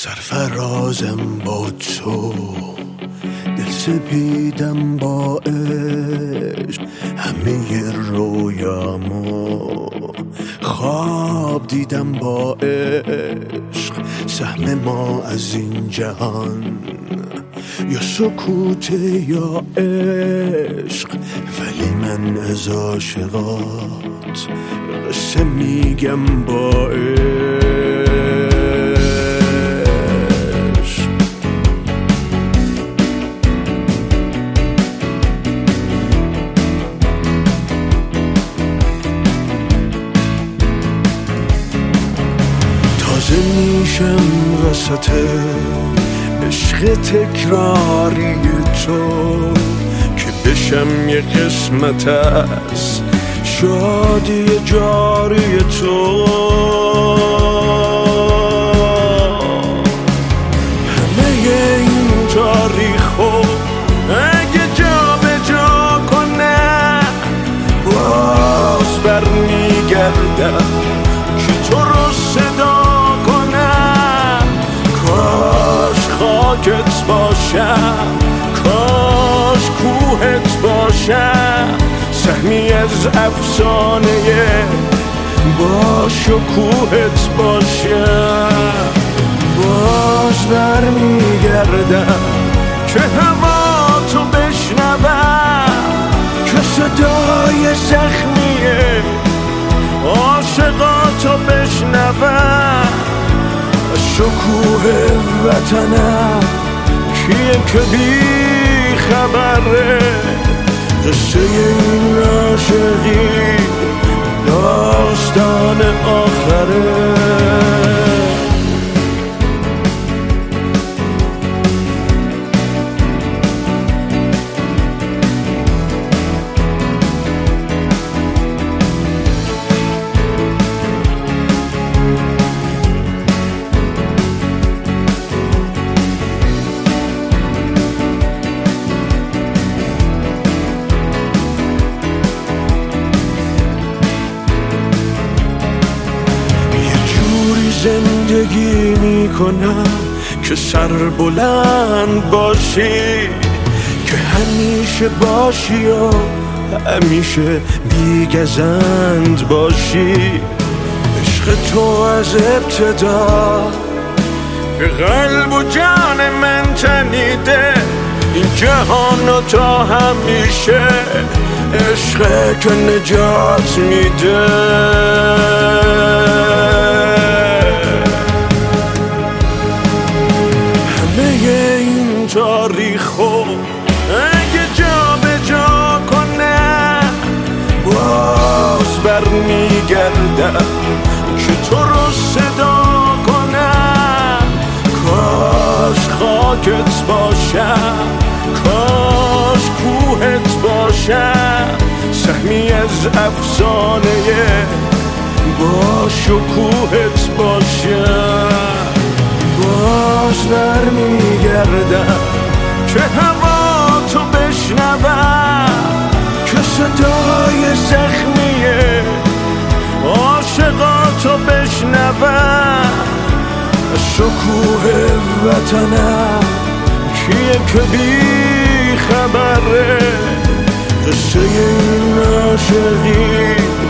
سرفرازم با تو، دل سپیدم با عشق، همه رویامو خواب دیدم با عشق. سهم ما از این جهان یا سکوت یا عشق، ولی من از عاشقات قصه میگم با عشق. تازه میشم وسط عشق تکراری تو، که بشم یه قسمت از شادی جاری تو. همه این تاریخو اگه جا به جا کنه، باز برمیگردم که تو رو صدا کنم. کاش خاکت باشم، کاش کوهت باشم، سهمی از افسانه با شکوهت باشم. باز برمیگردم که هوا تو بشنوم، که صدای زخمیه عاشقاتو بشنوم. شکوه وطنم کیه که بی خبره، قصه این عاشقی داستان آخره. زندگی میکنم که سر بلند باشی، که همیشه باشی و همیشه بیگزند باشی. عشق تو از ابتدا به قلب و جان من تنیده، این جهان و تا همیشه عشق که نجات میده. تاریخو اگه جا به جا کنه، باز برمیگردم که تو رو صدا کنم. کاش خاکت باشم، کاش کوهت باشم، سهمی از افسانه با شکوهت باشم. باز برمیگردم که هوا تو بشنوم، که صدای زخمیه عاشقاتو بشنوم. شکوه وطنم کیه که بی خبره، قصه این عاشقی